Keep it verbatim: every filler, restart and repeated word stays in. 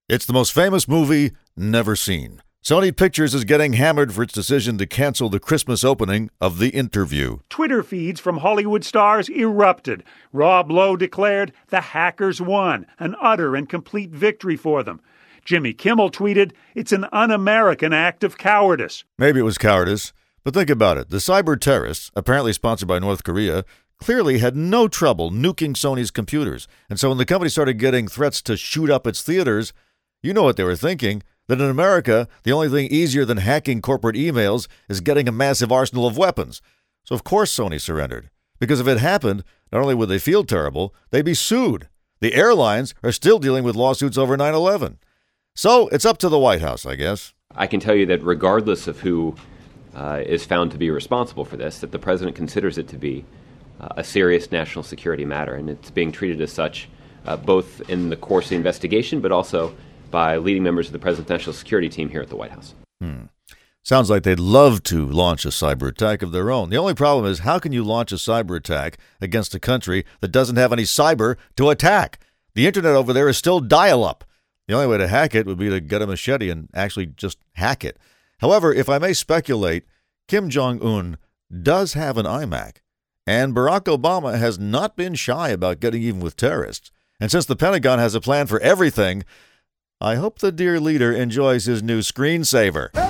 It's the most famous movie never seen. Sony Pictures is getting hammered for its decision to cancel the Christmas opening of The Interview. Twitter feeds from Hollywood stars erupted. Rob Lowe declared the hackers won, an utter and complete victory for them. Jimmy Kimmel tweeted, "It's an un-American act of cowardice." Maybe it was cowardice, but think about it. The cyber terrorists, apparently sponsored by North Korea, clearly had no trouble nuking Sony's computers. And so when the company started getting threats to shoot up its theaters, you know what they were thinking, that in America, the only thing easier than hacking corporate emails is getting a massive arsenal of weapons. So of course Sony surrendered. Because if it happened, not only would they feel terrible, they'd be sued. The airlines are still dealing with lawsuits over nine eleven. So it's up to the White House, I guess. I can tell you that regardless of who uh, is found to be responsible for this, that the president considers it to be uh, a serious national security matter, and it's being treated as such, uh, both in the course of the investigation, but also by leading members of the presidential security team here at the White House. Hmm. Sounds like they'd love to launch a cyber attack of their own. The only problem is, how can you launch a cyber attack against a country that doesn't have any cyber to attack? The internet over there is still dial-up. The only way to hack it would be to get a machete and actually just hack it. However, if I may speculate, Kim Jong-un does have an iMac, and Barack Obama has not been shy about getting even with terrorists. And since the Pentagon has a plan for everything, I hope the dear leader enjoys his new screensaver.